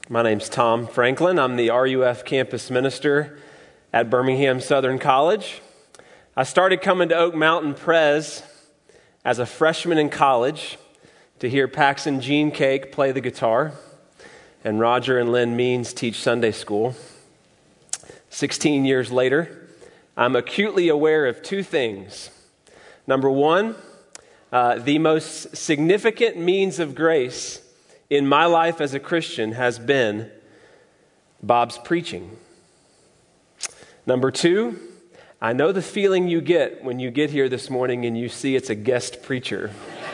My name's Tom Franklin. I'm the RUF campus minister at Birmingham Southern College. I started coming to Oak Mountain Pres as a freshman in college to hear Paxton Gene Cake play the guitar and Roger and Lynn Means teach Sunday school. 16 years later, I'm acutely aware of two things. Number one, the most significant means of grace in my life as a Christian has been Bob's preaching. Number two, I know the feeling you get when you get here this morning and you see it's a guest preacher.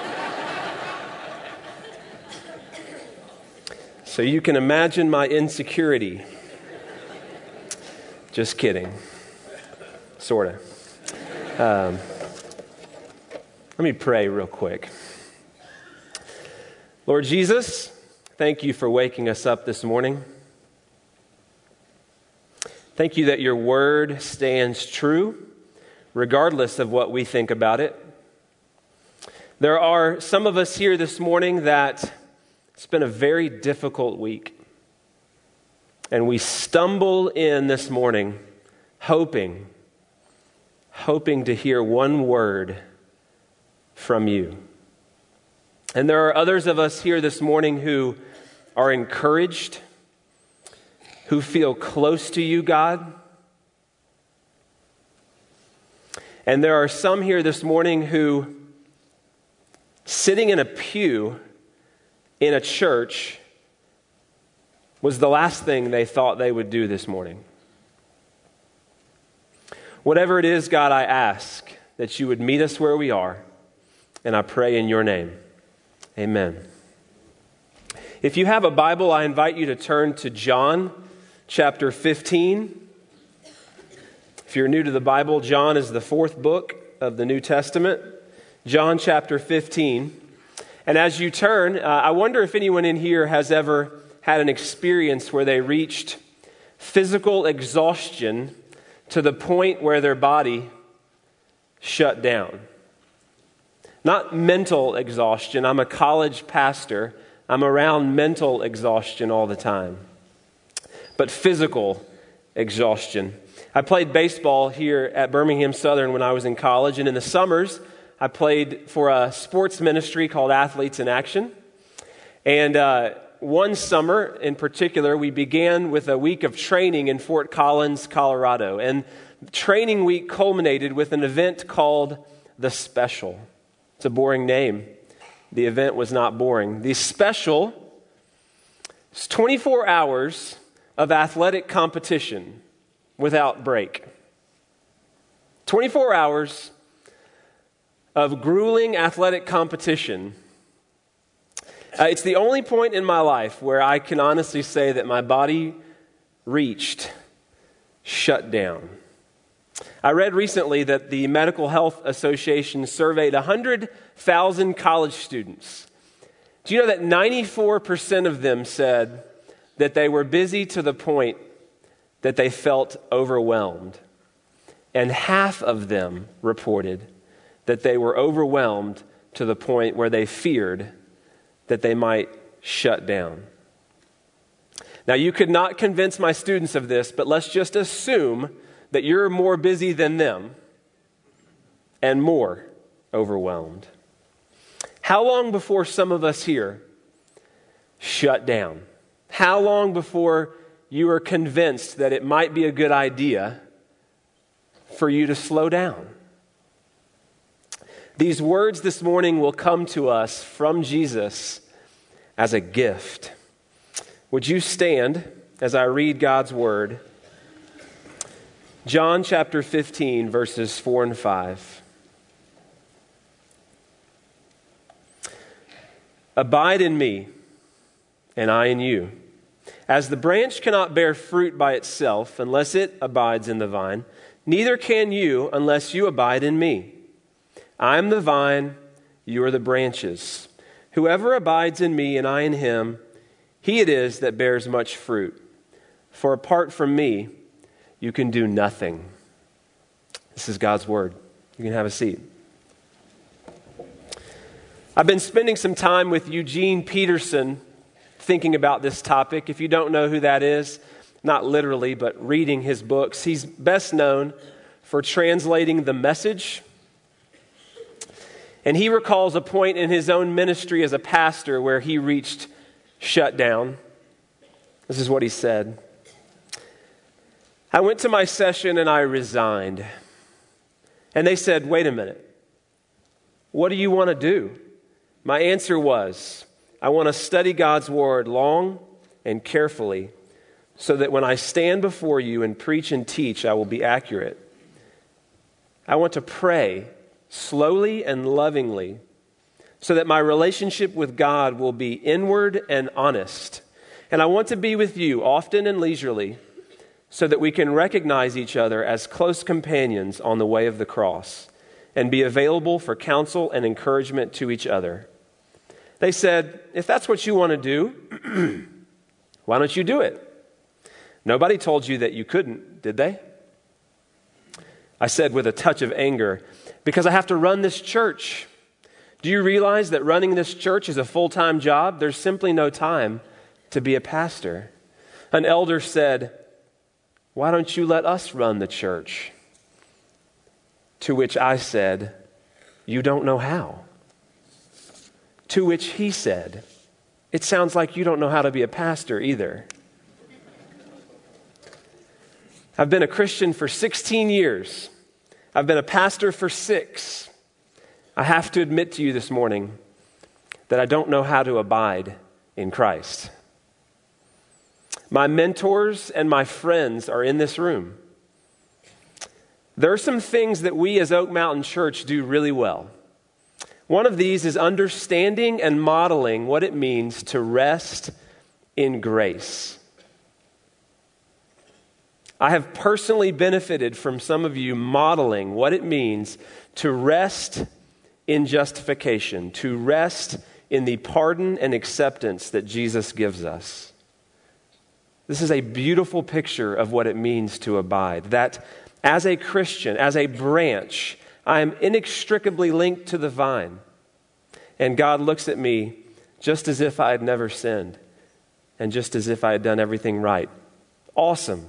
So you can imagine my insecurity. Just kidding. Sort of. Let me pray real quick. Lord Jesus, thank you for waking us up this morning. Thank you that your word stands true, regardless of what we think about it. There are some of us here this morning that it's been a very difficult week. And we stumble in this morning hoping to hear one word from you. And there are others of us here this morning who are encouraged, who feel close to you, God. And there are some here this morning who, sitting in a pew in a church, was the last thing they thought they would do this morning. Whatever it is, God, I ask that you would meet us where we are, and I pray in your name. Amen. If you have a Bible, I invite you to turn to John chapter 15. If you're new to the Bible, John is the fourth book of the New Testament. John chapter 15. And as you turn, I wonder if anyone in here has ever had an experience where they reached physical exhaustion to the point where their body shut down. Not mental exhaustion. I'm a college pastor. I'm around mental exhaustion all the time. But physical exhaustion. I played baseball here at Birmingham Southern when I was in college, and in the summers, I played for a sports ministry called Athletes in Action. And one summer in particular, we began with a week of training in Fort Collins, Colorado. And training week culminated with an event called The Special. It's a boring name. The event was not boring. The Special is 24 hours of athletic competition without break. 24 hours of grueling athletic competition. It's the only point in my life where I can honestly say that my body reached shut down. I read recently that the Medical Health Association surveyed 100,000 college students. Do you know that 94% of them said that they were busy to the point that they felt overwhelmed? And half of them reported that they were overwhelmed to the point where they feared that they might shut down. Now, you could not convince my students of this, but let's just assume that you're more busy than them and more overwhelmed. How long before some of us here shut down? How long before you are convinced that it might be a good idea for you to slow down? These words this morning will come to us from Jesus as a gift. Would you stand as I read God's word? John chapter 15, verses 4 and 5. Abide in me, and I in you. As the branch cannot bear fruit by itself unless it abides in the vine, neither can you unless you abide in me. I am the vine, you are the branches. Whoever abides in me and I in him, he it is that bears much fruit. For apart from me, you can do nothing. This is God's word. You can have a seat. I've been spending some time with Eugene Peterson thinking about this topic. If you don't know who that is, not literally, but reading his books, he's best known for translating The Message. And he recalls a point in his own ministry as a pastor where he reached shutdown. This is what he said. I went to my session and I resigned. And they said, wait a minute. What do you want to do? My answer was, I want to study God's word long and carefully so that when I stand before you and preach and teach, I will be accurate. I want to pray slowly and lovingly so that my relationship with God will be inward and honest. And I want to be with you often and leisurely so that we can recognize each other as close companions on the way of the cross and be available for counsel and encouragement to each other. They said, if that's what you want to do, why don't you do it? Nobody told you that you couldn't, did they? I said with a touch of anger, because I have to run this church. Do you realize that running this church is a full-time job? There's simply no time to be a pastor. An elder said, why don't you let us run the church? To which I said, you don't know how. To which he said, it sounds like you don't know how to be a pastor either. I've been a Christian for 16 years. I've been a pastor for 6. I have to admit to you this morning that I don't know how to abide in Christ. My mentors and my friends are in this room. There are some things that we as Oak Mountain Church do really well. One of these is understanding and modeling what it means to rest in grace. I have personally benefited from some of you modeling what it means to rest in justification, to rest in the pardon and acceptance that Jesus gives us. This is a beautiful picture of what it means to abide, that as a Christian, as a branch, I am inextricably linked to the vine. And God looks at me just as if I had never sinned and just as if I had done everything right. Awesome.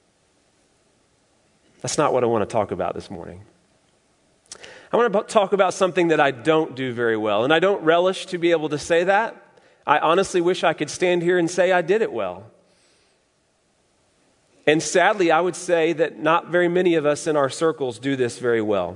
That's not what I want to talk about this morning. I want to talk about something that I don't do very well, and I don't relish to be able to say that. I honestly wish I could stand here and say I did it well. And sadly, I would say that not very many of us in our circles do this very well.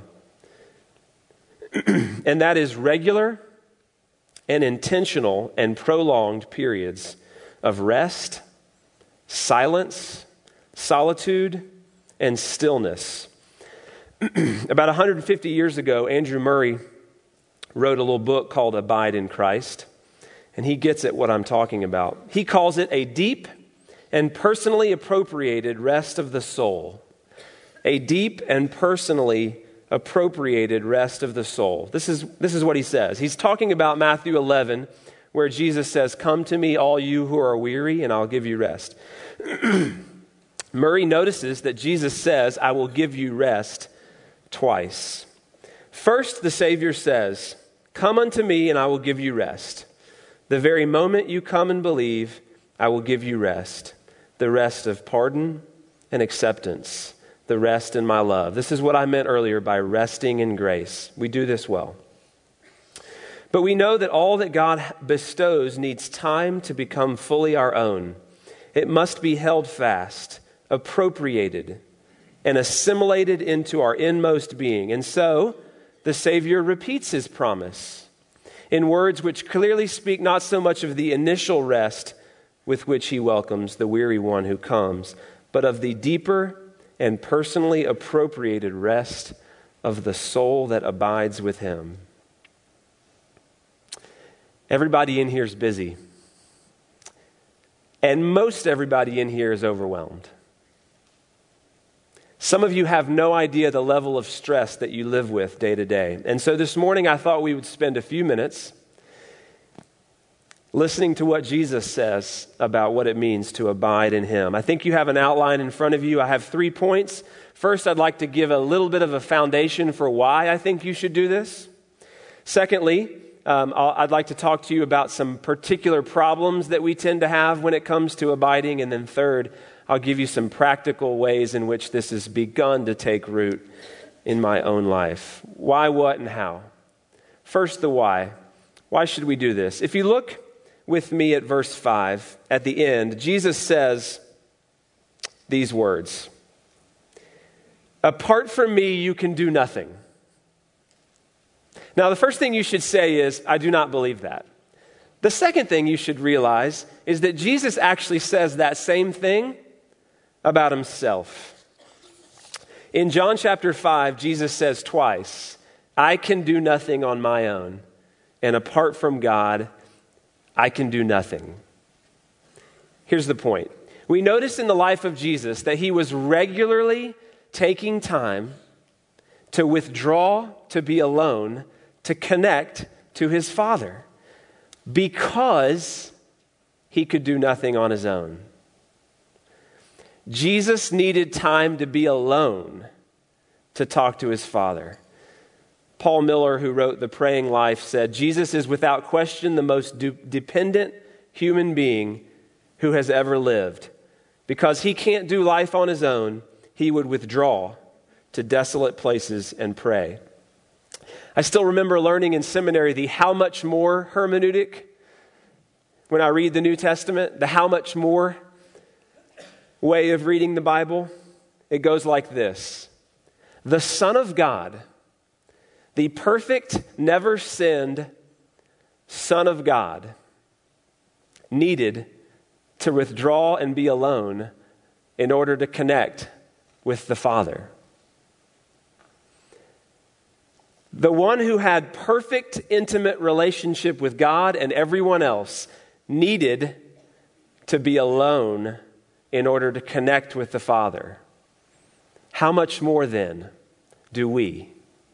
And that is regular and intentional and prolonged periods of rest, silence, solitude, and stillness. About 150 years ago, Andrew Murray wrote a little book called Abide in Christ, and he gets at what I'm talking about. He calls it a deep and personally appropriated rest of the soul. A deep and personally appropriated rest of the soul. This is what he says. He's talking about Matthew 11, where Jesus says, come to me, all you who are weary, and I'll give you rest. Murray notices that Jesus says, I will give you rest twice. First, the Savior says, come unto me and I will give you rest. The very moment you come and believe, I will give you rest. The rest of pardon and acceptance. The rest in my love. This is what I meant earlier by resting in grace. We do this well. But we know that all that God bestows needs time to become fully our own. It must be held fast, appropriated, and assimilated into our inmost being. And so, the Savior repeats his promise in words which clearly speak not so much of the initial rest with which he welcomes the weary one who comes, but of the deeper and personally appropriated rest of the soul that abides with him. Everybody in here is busy. And most everybody in here is overwhelmed. Some of you have no idea the level of stress that you live with day to day. And so this morning I thought we would spend a few minutes listening to what Jesus says about what it means to abide in him. I think you have an outline in front of you. I have 3 points. First, I'd like to give a little bit of a foundation for why I think you should do this. Secondly, I'd like to talk to you about some particular problems that we tend to have when it comes to abiding. And then third, I'll give you some practical ways in which this has begun to take root in my own life. Why, what, and how? First, the why. Why should we do this? If you look with me at verse 5, at the end, Jesus says these words, "Apart from me, you can do nothing." Now, the first thing you should say is, I do not believe that. The second thing you should realize is that Jesus actually says that same thing about himself. In John chapter 5, Jesus says twice, "I can do nothing on my own, and apart from God, I can do nothing." Here's the point. We notice in the life of Jesus that he was regularly taking time to withdraw, to be alone, to connect to his Father, because he could do nothing on his own. Jesus needed time to be alone to talk to his Father. Paul Miller, who wrote The Praying Life, said, "Jesus is without question the most dependent human being who has ever lived. Because he can't do life on his own, he would withdraw to desolate places and pray." I still remember learning in seminary the how much more hermeneutic when I read the New Testament, the how much more way of reading the Bible. It goes like this: the Son of God, the perfect, never sinned Son of God, needed to withdraw and be alone in order to connect with the Father. The one who had perfect, intimate relationship with God and everyone else needed to be alone in order to connect with the Father. How much more then do we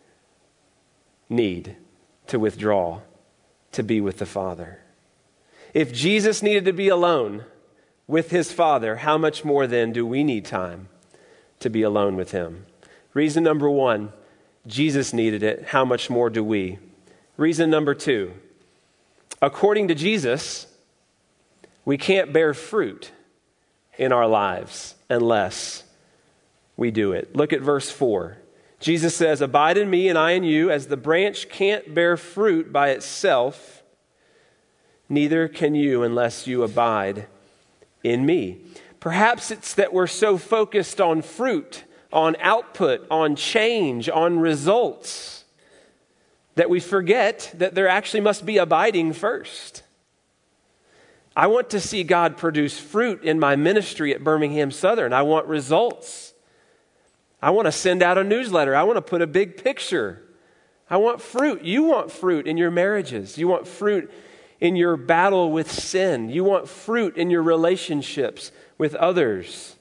need to withdraw to be with the Father? If Jesus needed to be alone with his Father, how much more then do we need time to be alone with him? Reason number one, Jesus needed it. How much more do we? Reason number two, according to Jesus, we can't bear fruit in our lives unless we do it. Look at verse 4. Jesus says, "Abide in me and I in you, as the branch can't bear fruit by itself, neither can you unless you abide in me." Perhaps it's that we're so focused on fruit, on output, on change, on results, that we forget that there actually must be abiding first. I want to see God produce fruit in my ministry at Birmingham Southern. I want results. I want to send out a newsletter. I want to put a big picture. I want fruit. You want fruit in your marriages. You want fruit in your battle with sin. You want fruit in your relationships with others.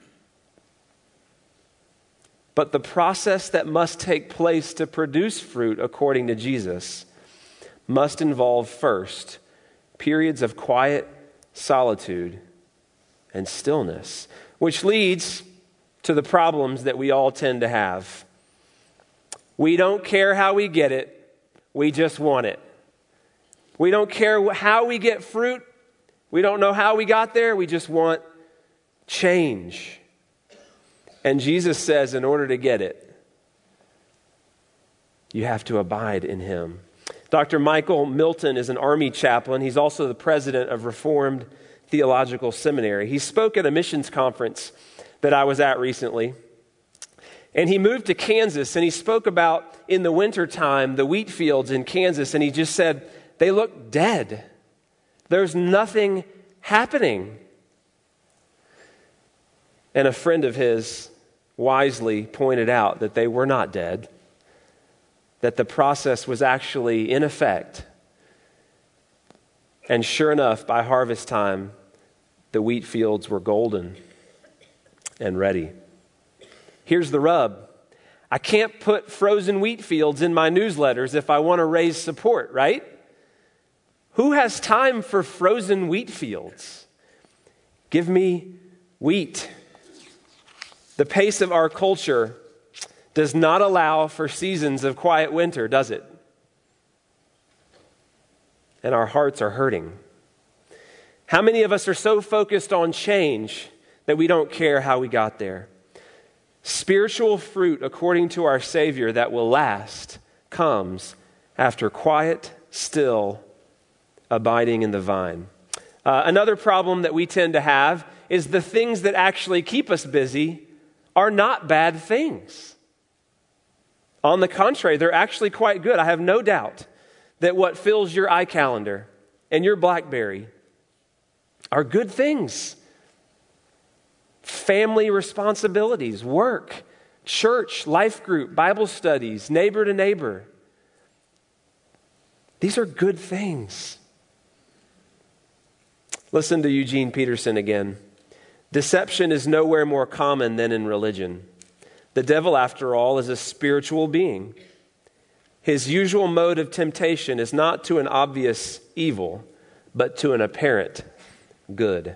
But the process that must take place to produce fruit, according to Jesus, must involve first periods of quiet solitude and stillness, which leads to the problems that we all tend to have. We don't care how we get it, we just want it. We don't care how we get fruit, we don't know how we got there, we just want change. And Jesus says, in order to get it, you have to abide in him. Dr. Michael Milton is an Army chaplain. He's also the president of Reformed Theological Seminary. He spoke at a missions conference that I was at recently. And he moved to Kansas, and he spoke about, in the wintertime, the wheat fields in Kansas, and he just said, they look dead. There's nothing happening. And a friend of his wisely pointed out that they were not dead, that the process was actually in effect. And sure enough, by harvest time, the wheat fields were golden and ready. Here's the rub. I can't put frozen wheat fields in my newsletters if I want to raise support, right? Who has time for frozen wheat fields? Give me wheat. The pace of our culture does not allow for seasons of quiet winter, does it? and our hearts are hurting? How many of us are so focused on change that we don't care how we got there? Spiritual fruit, according to our Savior, that will last comes after quiet, still abiding in the vine. Another problem that we tend to have is the things that actually keep us busy are not bad things. On the contrary, they're actually quite good. I have no doubt that what fills your iCalendar and your BlackBerry are good things. Family responsibilities, work, church, life group, Bible studies, neighbor to neighbor. These are good things. Listen to Eugene Peterson again. Deception is nowhere more common than in religion. The devil, after all, is a spiritual being. His usual mode of temptation is not to an obvious evil, but to an apparent good.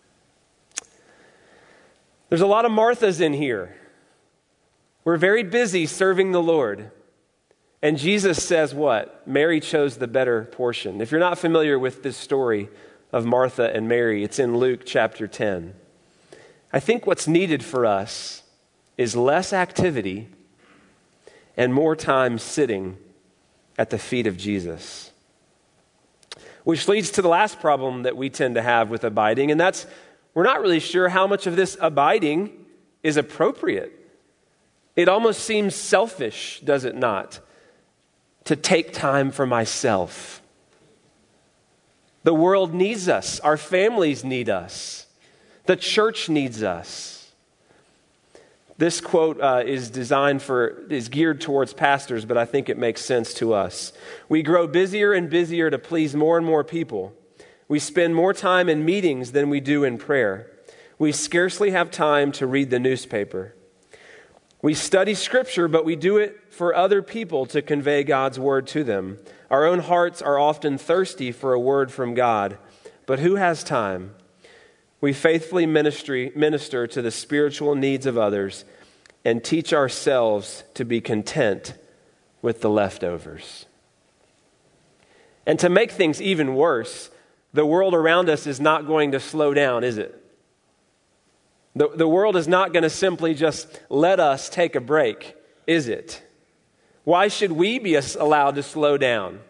There's a lot of Marthas in here. We're very busy serving the Lord. And Jesus says what? Mary chose the better portion. If you're not familiar with this story of Martha and Mary, it's in Luke chapter 10. I think what's needed for us is less activity and more time sitting at the feet of Jesus. Which leads to the last problem that we tend to have with abiding, and that's we're not really sure how much of this abiding is appropriate. It almost seems selfish, does it not, to take time for myself. The world needs us. Our families need us. The church needs us. This quote is geared towards pastors, but I think it makes sense to us. We grow busier and busier to please more and more people. We spend more time in meetings than we do in prayer. We scarcely have time to read the newspaper. We study Scripture, but we do it for other people to convey God's word to them. Our own hearts are often thirsty for a word from God, but who has time? We faithfully minister to the spiritual needs of others and teach ourselves to be content with the leftovers. And to make things even worse, the world around us is not going to slow down, is it? The world is not going to simply just let us take a break, is it? Why should we be allowed to slow down?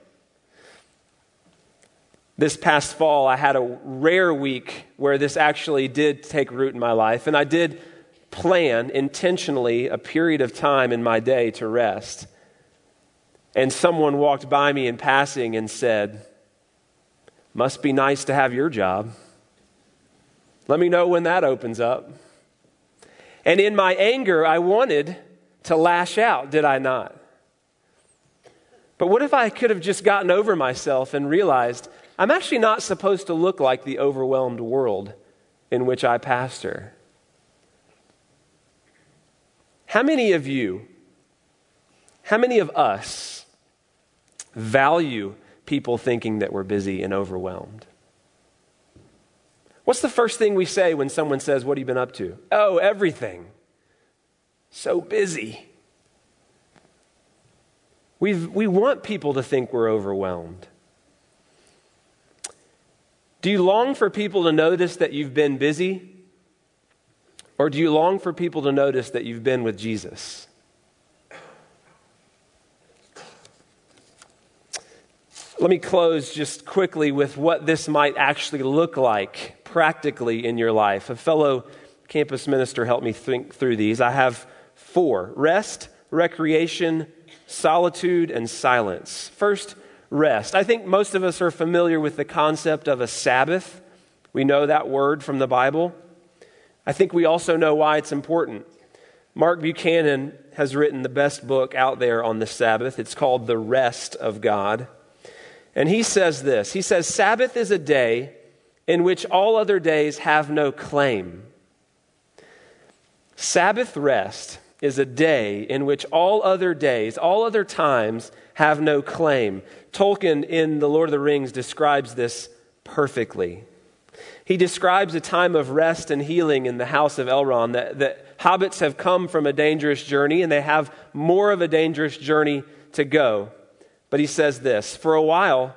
This past fall, I had a rare week where this actually did take root in my life, and I did plan intentionally a period of time in my day to rest. And someone walked by me in passing and said, "Must be nice to have your job. Let me know when that opens up." And in my anger, I wanted to lash out, did I not? But what if I could have just gotten over myself and realized I'm actually not supposed to look like the overwhelmed world in which I pastor? How many of us value people thinking that we're busy and overwhelmed? What's the first thing we say when someone says, "What have you been up to?" "Oh, everything. So busy." We want people to think we're overwhelmed. Do you long for people to notice that you've been busy? Or do you long for people to notice that you've been with Jesus? Let me close just quickly with what this might actually look like practically in your life. A fellow campus minister helped me think through these. I have 4: rest, recreation, solitude, and silence. First, rest. I think most of us are familiar with the concept of a Sabbath. We know that word from the Bible. I think we also know why it's important. Mark Buchanan has written the best book out there on the Sabbath. It's called The Rest of God. And he says this. He says, Sabbath is a day in which all other days have no claim. Sabbath rest is a day in which all other days, all other times have no claim. Tolkien in The Lord of the Rings describes this perfectly. He describes a time of rest and healing in the house of Elrond, that hobbits have come from a dangerous journey and they have more of a dangerous journey to go. But he says this, for a while,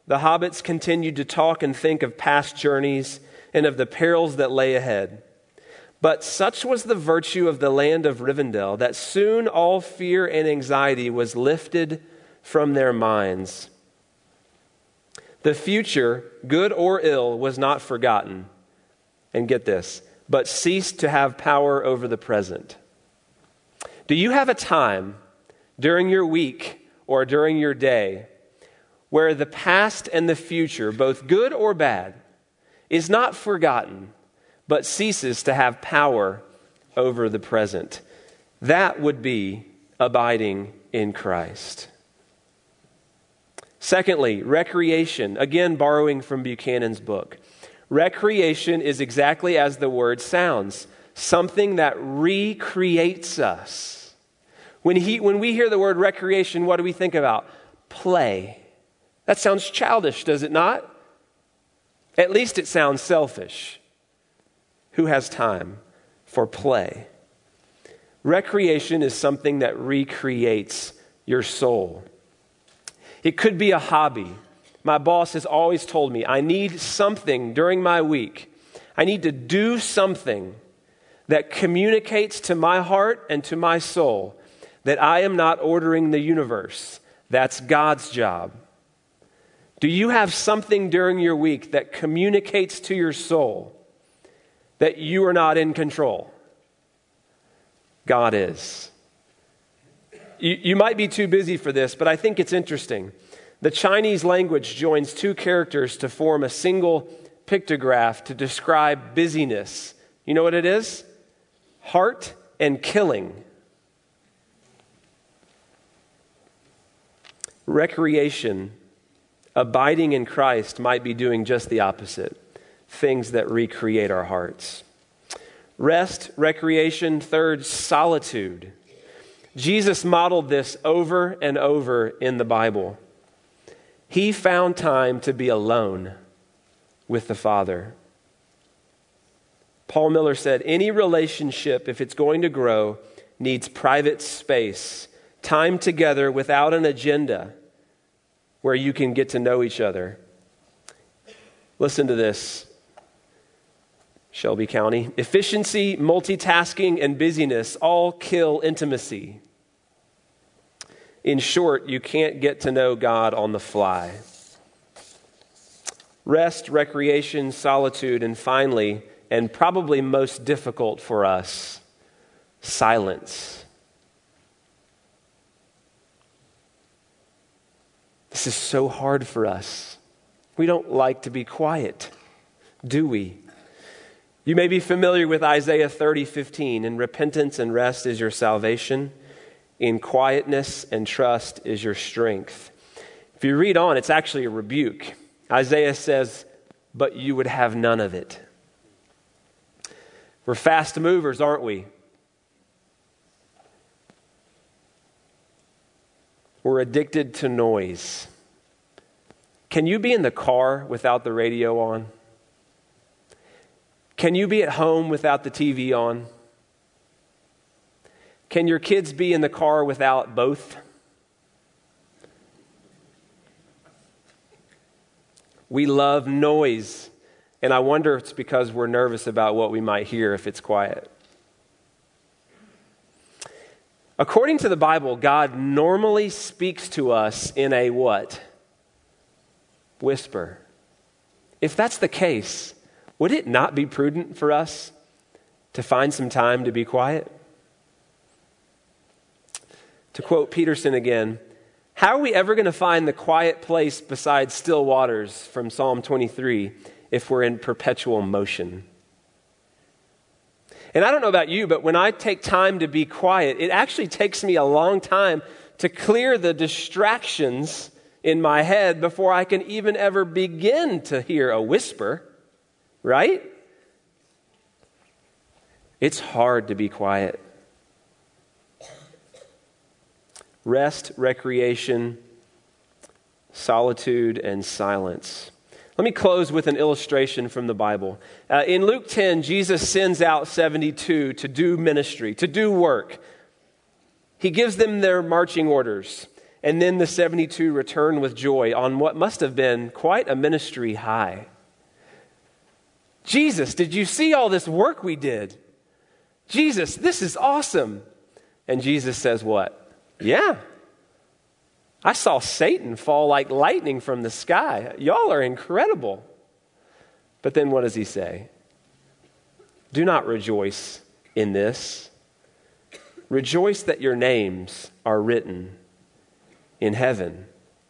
the hobbits continued to talk and think of past journeys and of the perils that lay ahead. But such was the virtue of the land of Rivendell that soon all fear and anxiety was lifted from their minds. The future, good or ill, was not forgotten. And get this, but ceased to have power over the present. Do you have a time during your week or during your day where the past and the future, both good or bad, is not forgotten, but ceases to have power over the present? That would be abiding in Christ. Secondly, recreation. Again, borrowing from Buchanan's book. Recreation is exactly as the word sounds, something that recreates us. When we hear the word recreation, what do we think about? Play. That sounds childish, does it not? At least it sounds selfish. Who has time for play? Recreation is something that recreates your soul. It could be a hobby. My boss has always told me I need something during my week. I need to do something that communicates to my heart and to my soul that I am not ordering the universe. That's God's job. Do you have something during your week that communicates to your soul that you are not in control? God is. You might be too busy for this, but I think it's interesting. The Chinese language joins two characters to form a single pictograph to describe busyness. You know what it is? Heart and killing. Recreation, abiding in Christ, might be doing just the opposite. Things that recreate our hearts. Rest, recreation. Third, solitude. Jesus modeled this over and over in the Bible. He found time to be alone with the Father. Paul Miller said, any relationship, if it's going to grow, needs private space, time together without an agenda where you can get to know each other. Listen to this, Shelby County. Efficiency, multitasking, and busyness all kill intimacy. In short, you can't get to know God on the fly. Rest, recreation, solitude, and finally, and probably most difficult for us, silence. This is so hard for us. We don't like to be quiet, do we? You may be familiar with Isaiah 30:15. In repentance and rest is your salvation. In quietness and trust is your strength. If you read on, it's actually a rebuke. Isaiah says, but you would have none of it. We're fast movers, aren't we? We're addicted to noise. Can you be in the car without the radio on? Can you be at home without the TV on? Can your kids be in the car without both? We love noise, and I wonder if it's because we're nervous about what we might hear if it's quiet. According to the Bible, God normally speaks to us in a what? Whisper. If that's the case, would it not be prudent for us to find some time to be quiet? To quote Peterson again, how are we ever going to find the quiet place beside still waters from Psalm 23 if we're in perpetual motion? And I don't know about you, but when I take time to be quiet, it actually takes me a long time to clear the distractions in my head before I can even ever begin to hear a whisper, right? It's hard to be quiet. Rest, recreation, solitude, and silence. Let me close with an illustration from the Bible. In Luke 10, Jesus sends out 72 to do ministry, to do work. He gives them their marching orders. And then the 72 returned with joy on what must have been quite a ministry high. Jesus, did you see all this work we did? Jesus, this is awesome. And Jesus says what? Yeah. I saw Satan fall like lightning from the sky. Y'all are incredible. But then what does he say? Do not rejoice in this. Rejoice that your names are written in heaven.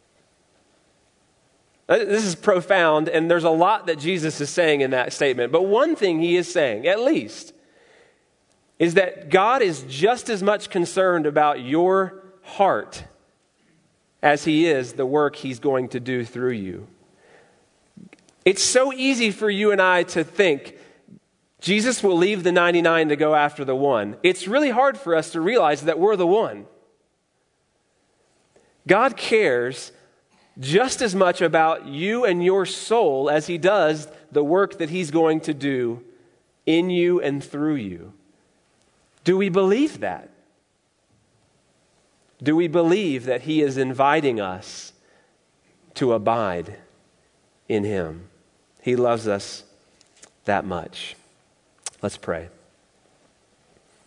This is profound, and there's a lot that Jesus is saying in that statement. But one thing he is saying, at least, is that God is just as much concerned about your heart as he is the work he's going to do through you. It's so easy for you and I to think Jesus will leave the 99 to go after the one. It's really hard for us to realize that we're the one. God cares just as much about you and your soul as he does the work that he's going to do in you and through you. Do we believe that? Do we believe that he is inviting us to abide in him? He loves us that much. Let's pray.